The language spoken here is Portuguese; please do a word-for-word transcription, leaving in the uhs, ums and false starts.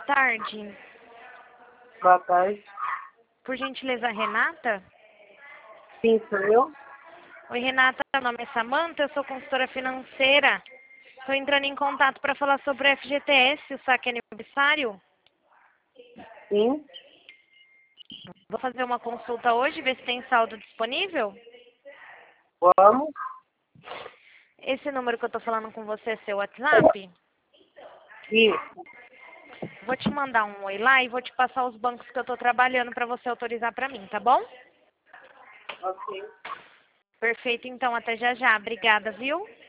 tarde. Boa tarde. Por gentileza, Renata? Sim, sou eu. Oi, Renata, meu nome é Samanta, eu sou consultora financeira. Estou entrando em contato para falar sobre o F G T S, o saque aniversário. Sim. Vou fazer uma consulta hoje, ver se tem saldo disponível. Vamos. Esse número que eu estou falando com você é seu WhatsApp? Isso. Vou te mandar um oi lá e vou te passar os bancos que eu estou trabalhando para você autorizar para mim, tá bom? Ok. Perfeito, então, até já já. Obrigada, viu?